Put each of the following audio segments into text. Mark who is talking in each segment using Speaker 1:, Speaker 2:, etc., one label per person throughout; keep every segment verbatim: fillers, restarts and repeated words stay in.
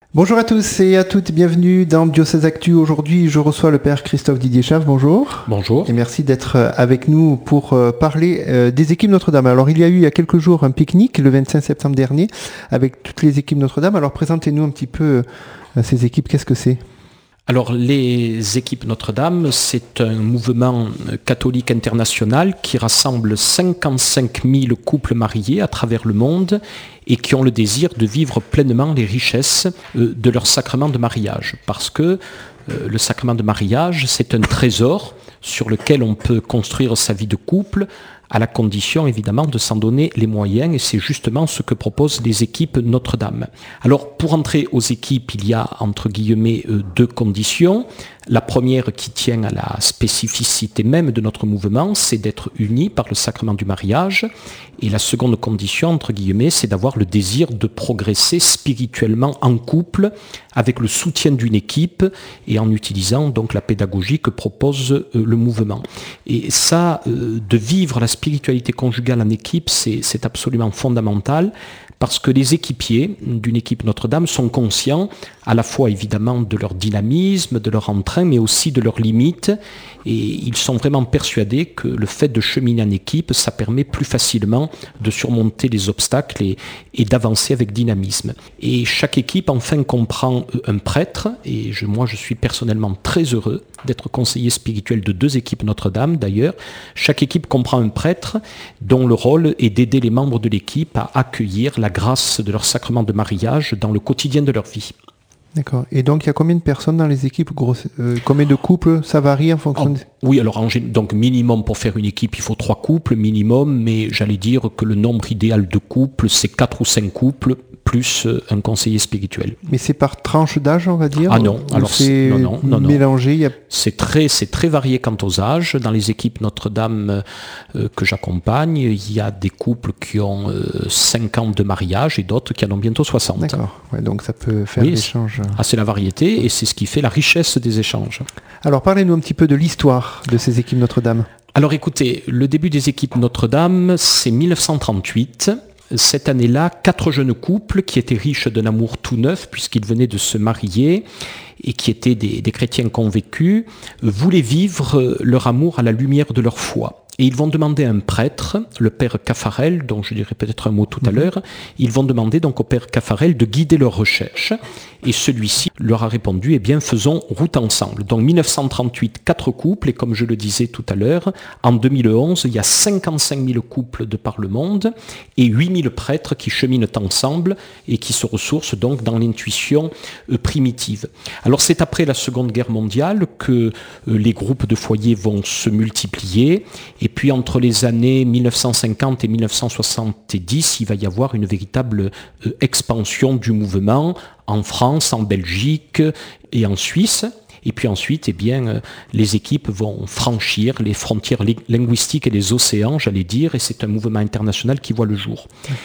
Speaker 1: Bonjour à tous et à toutes, bienvenue dans Diocèse Actu. Aujourd'hui, je reçois le Père Christophe Didier Chave. Bonjour.
Speaker 2: Bonjour.
Speaker 1: Et merci d'être avec nous pour parler des équipes Notre-Dame. Alors, il y a eu il y a quelques jours un pique-nique, le vingt-cinq septembre dernier, avec toutes les équipes Notre-Dame. Alors, présentez-nous un petit peu ces équipes, qu'est-ce que c'est ?
Speaker 2: Alors, les équipes Notre-Dame, c'est un mouvement catholique international qui rassemble cinquante-cinq mille couples mariés à travers le monde et qui ont le désir de vivre pleinement les richesses de leur sacrement de mariage. Parce que le sacrement de mariage, c'est un trésor sur lequel on peut construire sa vie de couple, à la condition évidemment de s'en donner les moyens, et c'est justement ce que proposent les équipes Notre-Dame. Alors pour entrer aux équipes, il y a entre guillemets deux conditions. La première qui tient à la spécificité même de notre mouvement, c'est d'être unis par le sacrement du mariage. Et la seconde condition, entre guillemets, c'est d'avoir le désir de progresser spirituellement en couple avec le soutien d'une équipe et en utilisant donc la pédagogie que propose le mouvement. Et ça, de vivre la spiritualité conjugale en équipe, c'est, c'est absolument fondamental. Parce que les équipiers d'une équipe Notre-Dame sont conscients à la fois évidemment de leur dynamisme, de leur entrain, mais aussi de leurs limites. Et ils sont vraiment persuadés que le fait de cheminer en équipe, ça permet plus facilement de surmonter les obstacles et, et d'avancer avec dynamisme. Et chaque équipe enfin comprend un prêtre, et je, moi je suis personnellement très heureux d'être conseiller spirituel de deux équipes Notre-Dame d'ailleurs. Chaque équipe comprend un prêtre dont le rôle est d'aider les membres de l'équipe à accueillir la grâce de leur sacrement de mariage dans le quotidien de leur vie.
Speaker 1: D'accord. Et donc, il y a combien de personnes dans les équipes grosse, euh, Combien de couples? Ça varie en fonction
Speaker 2: oh,
Speaker 1: de...
Speaker 2: Oui, alors en, donc minimum pour faire une équipe, il faut trois couples minimum, mais j'allais dire que le nombre idéal de couples, c'est quatre ou cinq couples, plus un conseiller spirituel.
Speaker 1: Mais c'est par tranche d'âge, on va dire?
Speaker 2: Ah non, alors
Speaker 1: c'est
Speaker 2: non, non, non, non.
Speaker 1: mélangé. Y a...
Speaker 2: C'est très, c'est très varié quant aux âges. Dans les équipes Notre-Dame euh, que j'accompagne, il y a des couples qui ont euh, cinq ans de mariage et d'autres qui en ont bientôt soixante.
Speaker 1: D'accord, ouais, donc ça peut faire
Speaker 2: oui,
Speaker 1: l'échange.
Speaker 2: Ah, c'est la variété et c'est ce qui fait la richesse des échanges.
Speaker 1: Alors parlez-nous un petit peu de l'histoire de ces équipes Notre-Dame.
Speaker 2: Alors écoutez, le début des équipes Notre-Dame, c'est mille neuf cent trente-huit. Cette année-là, quatre jeunes couples qui étaient riches d'un amour tout neuf puisqu'ils venaient de se marier et qui étaient des, des chrétiens convaincus, voulaient vivre leur amour à la lumière de leur foi. Et ils vont demander à un prêtre, le père Caffarel, dont je dirai peut-être un mot tout à l'heure, ils vont demander donc au père Caffarel de guider leurs recherches. Et celui-ci leur a répondu, eh bien faisons route ensemble. Donc mille neuf cent trente-huit, quatre couples, et comme je le disais tout à l'heure, en deux mille onze, il y a cinquante-cinq mille couples de par le monde et huit mille prêtres qui cheminent ensemble et qui se ressourcent donc dans l'intuition euh, primitive. Alors c'est après la Seconde Guerre mondiale que euh, les groupes de foyers vont se multiplier. Et puis entre les années mille neuf cent cinquante et mille neuf cent soixante-dix, il va y avoir une véritable euh, expansion du mouvement en France, en Belgique et en Suisse. Et puis ensuite, eh bien, euh, les équipes vont franchir les frontières li- linguistiques et les océans, j'allais dire, et c'est un mouvement international qui voit le jour.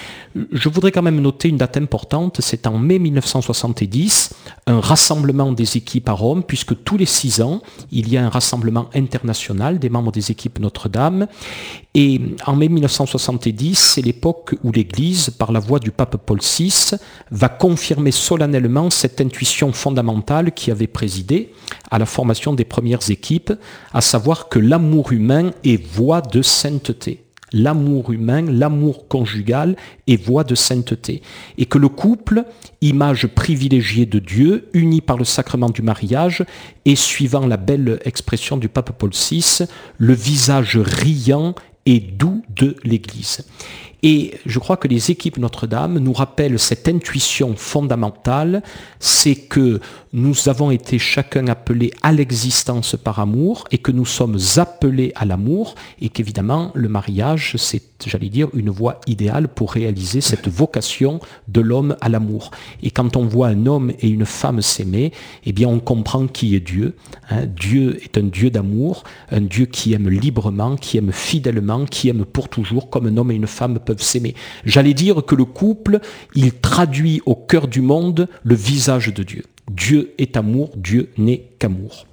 Speaker 2: Je voudrais quand même noter une date importante, c'est en mai mille neuf cent soixante-dix, un rassemblement des équipes à Rome, puisque tous les six ans, il y a un rassemblement international des membres des équipes Notre-Dame. Et en mai mille neuf cent soixante-dix, c'est l'époque où l'Église, par la voix du pape Paul six, va confirmer solennellement cette intuition fondamentale qui avait présidé à la formation des premières équipes, à savoir que l'amour humain est voie de sainteté. L'amour humain, l'amour conjugal est voie de sainteté. Et que le couple, image privilégiée de Dieu, uni par le sacrement du mariage, est, suivant la belle expression du pape Paul six, le visage riant et doux de l'Église. Et je crois que les équipes Notre-Dame nous rappellent cette intuition fondamentale, c'est que nous avons été chacun appelés à l'existence par amour et que nous sommes appelés à l'amour et qu'évidemment le mariage, c'est, j'allais dire, une voie idéale pour réaliser cette vocation de l'homme à l'amour. Et quand on voit un homme et une femme s'aimer, eh bien on comprend qui est Dieu. Hein. Dieu est un Dieu d'amour, un Dieu qui aime librement, qui aime fidèlement, qui aime pour toujours, comme un homme et une femme peuvent s'aimer. J'allais dire que le couple, il traduit au cœur du monde le visage de Dieu. Dieu est amour, Dieu n'est qu'amour.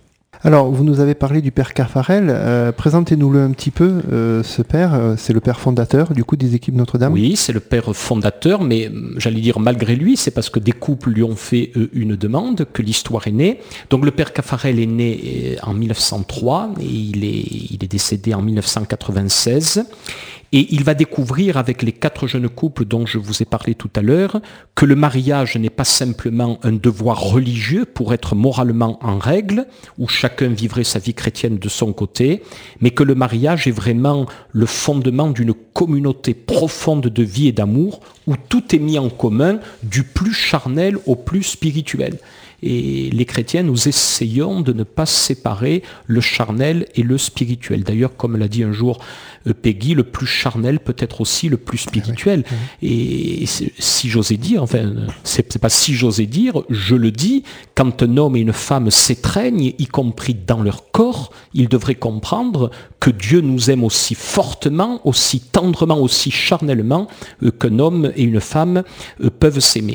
Speaker 1: Alors, vous nous avez parlé du père Caffarel. Euh, présentez-nous-le un petit peu, euh, ce père. Euh, c'est le père fondateur, du coup, des équipes Notre-Dame.
Speaker 2: Oui, c'est le père fondateur, mais j'allais dire malgré lui, c'est parce que des couples lui ont fait euh, une demande que l'histoire est née. Donc le père Caffarel est né en mille neuf cent trois et il est, il est décédé en mille neuf cent quatre-vingt-seize. Et il va découvrir avec les quatre jeunes couples dont je vous ai parlé tout à l'heure que le mariage n'est pas simplement un devoir religieux pour être moralement en règle, où chacun vivrait sa vie chrétienne de son côté, mais que le mariage est vraiment le fondement d'une communauté profonde de vie et d'amour, où tout est mis en commun, du plus charnel au plus spirituel. Et les chrétiens, nous essayons de ne pas séparer le charnel et le spirituel. D'ailleurs, comme l'a dit un jour Peggy, le plus charnel peut être aussi le plus spirituel. Oui, oui. Et si j'osais dire, enfin, c'est pas si j'osais dire, je le dis, quand un homme et une femme s'étreignent, y compris dans leur corps, ils devraient comprendre que Dieu nous aime aussi fortement, aussi tendrement, aussi charnellement qu'un homme et une femme peuvent s'aimer.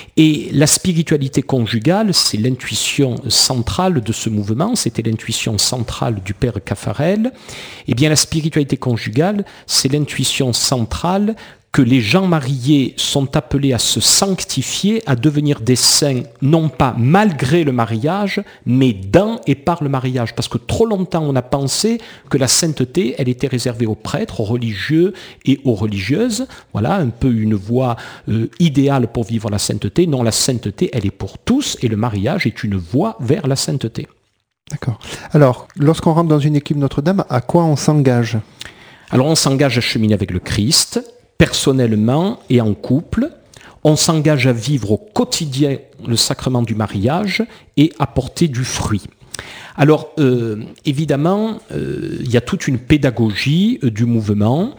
Speaker 2: Et la spiritualité conjugale, c'est l'intuition centrale de ce mouvement, c'était l'intuition centrale du père Caffarel. Eh bien, la spiritualité conjugale, c'est l'intuition centrale que les gens mariés sont appelés à se sanctifier, à devenir des saints, non pas malgré le mariage, mais dans et par le mariage. Parce que trop longtemps, on a pensé que la sainteté, elle était réservée aux prêtres, aux religieux et aux religieuses. Voilà, un peu une voie euh, idéale pour vivre la sainteté. Non, la sainteté, elle est pour tous, et le mariage est une voie vers la sainteté.
Speaker 1: D'accord. Alors, lorsqu'on rentre dans une équipe Notre-Dame, à quoi on s'engage ?
Speaker 2: Alors, on s'engage à cheminer avec le Christ, personnellement et en couple. On s'engage à vivre au quotidien le sacrement du mariage et à porter du fruit. Alors, euh, évidemment, euh, il y a toute une pédagogie euh, du mouvement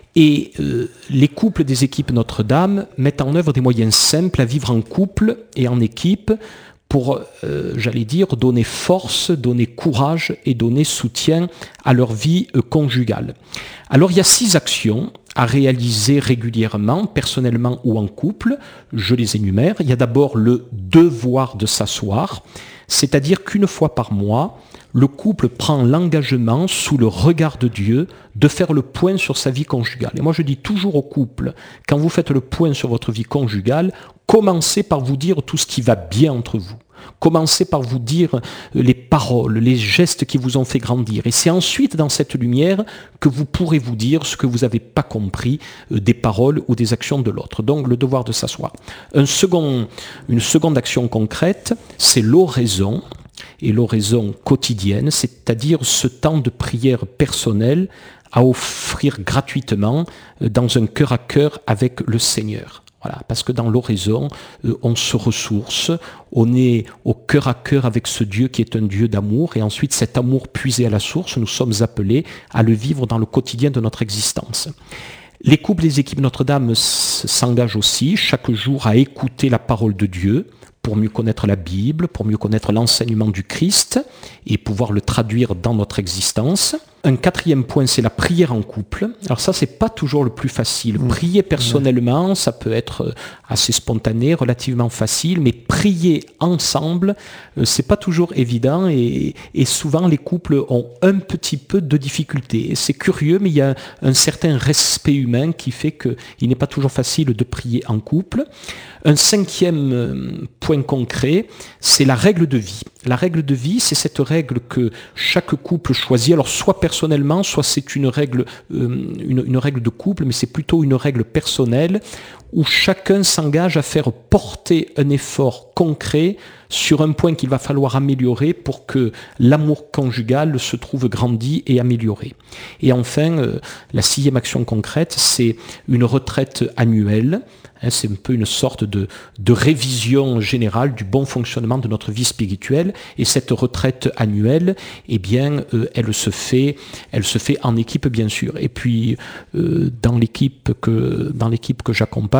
Speaker 2: et euh, les couples des équipes Notre-Dame mettent en œuvre des moyens simples à vivre en couple et en équipe pour, euh, j'allais dire, donner force, donner courage et donner soutien à leur vie euh, conjugale. Alors, il y a six actions à réaliser régulièrement, personnellement ou en couple. Je les énumère. Il y a d'abord le devoir de s'asseoir, c'est-à-dire qu'une fois par mois, le couple prend l'engagement, sous le regard de Dieu, de faire le point sur sa vie conjugale. Et moi, je dis toujours au couple, quand vous faites le point sur votre vie conjugale, commencez par vous dire tout ce qui va bien entre vous. Commencez par vous dire les paroles, les gestes qui vous ont fait grandir. Et c'est ensuite, dans cette lumière, que vous pourrez vous dire ce que vous n'avez pas compris des paroles ou des actions de l'autre. Donc, le devoir de s'asseoir. Un second, une seconde action concrète, c'est l'oraison. Et l'oraison quotidienne, c'est-à-dire ce temps de prière personnelle à offrir gratuitement dans un cœur à cœur avec le Seigneur. Voilà, parce que dans l'oraison, euh, on se ressource, on est au cœur à cœur avec ce Dieu qui est un Dieu d'amour, et ensuite cet amour puisé à la source, nous sommes appelés à le vivre dans le quotidien de notre existence. Les couples des équipes Notre-Dame s'engagent aussi chaque jour à écouter la parole de Dieu, pour mieux connaître la Bible, pour mieux connaître l'enseignement du Christ et pouvoir le traduire dans notre existence. Un quatrième point, c'est la prière en couple. Alors ça, c'est pas toujours le plus facile. Mmh. Prier personnellement, ça peut être assez spontané, relativement facile, mais prier ensemble, c'est pas toujours évident et, et souvent les couples ont un petit peu de difficultés. C'est curieux, mais il y a un certain respect humain qui fait qu'il n'est pas toujours facile de prier en couple. Un cinquième point concret, c'est la règle de vie. La règle de vie, c'est cette règle que chaque couple choisit. Alors soit personnellement, soit c'est une règle, euh, une, une règle de couple, mais c'est plutôt une règle personnelle où chacun s'engage à faire porter un effort concret sur un point qu'il va falloir améliorer pour que l'amour conjugal se trouve grandi et amélioré. Et enfin, euh, la sixième action concrète, c'est une retraite annuelle. C'est un peu une sorte de, de révision générale du bon fonctionnement de notre vie spirituelle. Et cette retraite annuelle, eh bien, euh, elle se fait, elle se fait en équipe, bien sûr. Et puis, euh, dans l'équipe que, dans l'équipe que j'accompagne,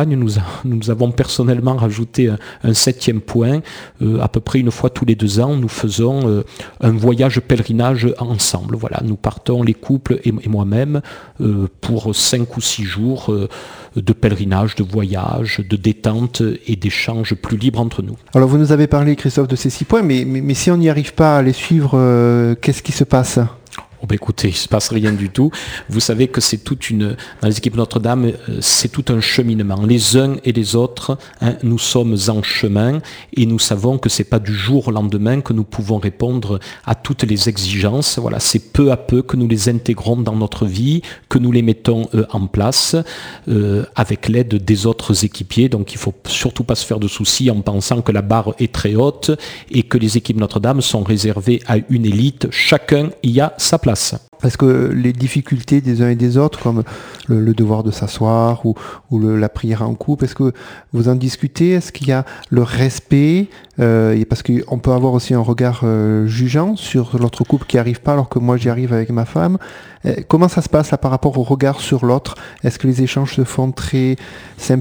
Speaker 2: compagne, nous, a, nous avons personnellement rajouté un, un septième point. Euh, à peu près une fois tous les deux ans, nous faisons euh, un voyage pèlerinage ensemble. Voilà, nous partons, les couples et, et moi-même, euh, pour cinq ou six jours euh, de pèlerinage, de voyage, de détente et d'échanges plus libres entre nous.
Speaker 1: Alors vous nous avez parlé, Christophe, de ces six points, mais, mais, mais si on n'y arrive pas à les suivre, euh, qu'est-ce qui se passe ?
Speaker 2: Oh ben écoutez, il ne se passe rien du tout. Vous savez que c'est toute une, dans les équipes Notre-Dame, euh, c'est tout un cheminement. Les uns et les autres, hein, nous sommes en chemin et nous savons que c'est pas du jour au lendemain que nous pouvons répondre à toutes les exigences. Voilà, c'est peu à peu que nous les intégrons dans notre vie, que nous les mettons euh, en place euh, avec l'aide des autres équipiers. Donc il faut surtout pas se faire de soucis en pensant que la barre est très haute et que les équipes Notre-Dame sont réservées à une élite. Chacun y a sa place.
Speaker 1: Est-ce que les difficultés des uns et des autres, comme le, le devoir de s'asseoir ou, ou le, la prière en couple, est-ce que vous en discutez ? Est-ce qu'il y a le respect euh, et parce qu'on peut avoir aussi un regard euh, jugeant sur l'autre couple qui n'y arrive pas alors que moi j'y arrive avec ma femme. Euh, comment ça se passe là par rapport au regard sur l'autre ? Est-ce que les échanges se font très simplement ?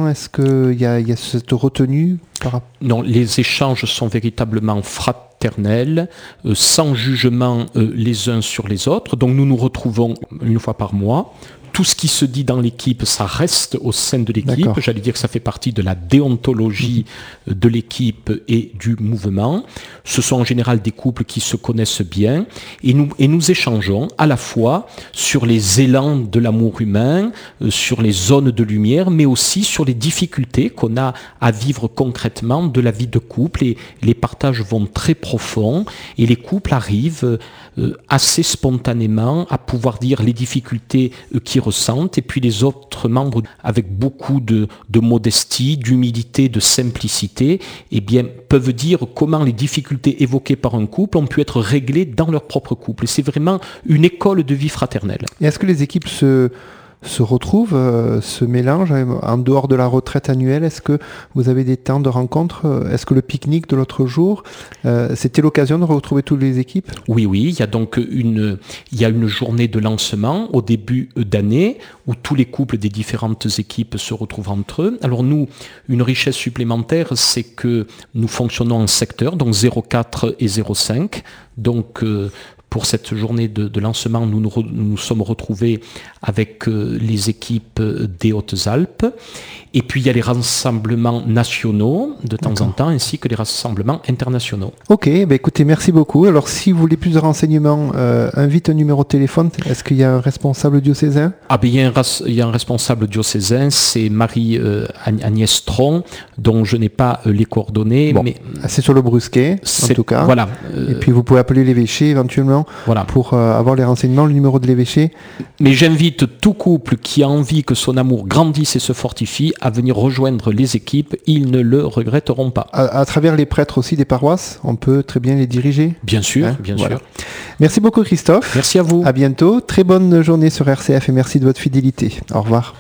Speaker 1: Est-ce qu'il y a, il y a cette retenue par...
Speaker 2: Non, les échanges sont véritablement fraternels, euh, sans jugement euh, les uns sur les autres. Donc nous nous retrouvons une fois par mois. Tout ce qui se dit dans l'équipe, ça reste au sein de l'équipe. D'accord. J'allais dire que ça fait partie de la déontologie mmh. de l'équipe et du mouvement. Ce sont en général des couples qui se connaissent bien et nous, et nous échangeons à la fois sur les élans de l'amour humain, euh, sur les zones de lumière, mais aussi sur les difficultés qu'on a à vivre concrètement de la vie de couple. Et les partages vont très profonds et les couples arrivent euh, assez spontanément à pouvoir dire les difficultés euh, qui ressentent, et puis les autres membres, avec beaucoup de, de modestie, d'humilité, de simplicité, eh bien, peuvent dire comment les difficultés évoquées par un couple ont pu être réglées dans leur propre couple. Et c'est vraiment une école de vie fraternelle.
Speaker 1: Et est-ce que les équipes se... se retrouvent, euh, se mélangent en dehors de la retraite annuelle? Est-ce que vous avez des temps de rencontre? Est-ce que le pique-nique de l'autre jour, euh, c'était l'occasion de retrouver toutes les équipes?
Speaker 2: Oui, oui, il y a donc une, il y a une journée de lancement au début d'année où tous les couples des différentes équipes se retrouvent entre eux. Alors nous, une richesse supplémentaire, c'est que nous fonctionnons en secteur, donc zéro quatre et zéro cinq. Donc euh, pour cette journée de, de lancement, nous nous, re, nous sommes retrouvés avec euh, les équipes des Hautes-Alpes. Et puis il y a les rassemblements nationaux de temps D'accord. en temps, ainsi que les rassemblements internationaux.
Speaker 1: Ok, bah écoutez, merci beaucoup. Alors si vous voulez plus de renseignements, euh, invite un numéro de téléphone. Est-ce qu'il y a un responsable diocésain?
Speaker 2: Ah ben il y a un, il y a un responsable diocésain, c'est Marie euh, Agnès Tron, dont je n'ai pas euh, les coordonnées.
Speaker 1: Bon,
Speaker 2: mais
Speaker 1: c'est sur le Brusquet, en tout cas.
Speaker 2: Voilà. Euh,
Speaker 1: Et puis vous pouvez appeler l'évêché éventuellement voilà. pour euh, avoir les renseignements, le numéro de l'évêché.
Speaker 2: Mais j'invite tout couple qui a envie que son amour grandisse et se fortifie à venir rejoindre les équipes, ils ne le regretteront pas.
Speaker 1: À, à travers les prêtres aussi des paroisses, on peut très bien les diriger.
Speaker 2: Bien sûr, hein, bien voilà. sûr.
Speaker 1: Merci beaucoup Christophe.
Speaker 2: Merci à vous.
Speaker 1: À bientôt. Très bonne journée sur R C F et merci de votre fidélité. Au revoir.